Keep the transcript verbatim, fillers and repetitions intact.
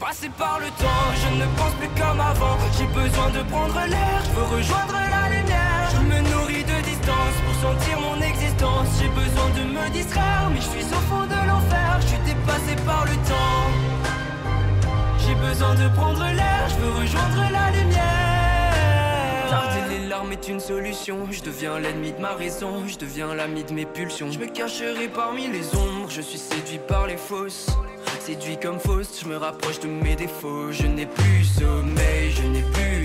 dépassé par le temps, je ne pense plus comme avant. J'ai besoin de prendre l'air, je veux rejoindre la lumière. Je me nourris de distance pour sentir mon existence. J'ai besoin de me distraire, mais je suis au fond de l'enfer. Je suis dépassé par le temps. J'ai besoin de prendre l'air, je veux rejoindre la lumière. Tarder les larmes est une solution. Je deviens l'ennemi de ma raison, je deviens l'ami de mes pulsions. Je me cacherai parmi les ombres, je suis séduit par les fausses. Séduit comme fausse, je me rapproche de mes défauts. Je n'ai plus sommeil, je n'ai plus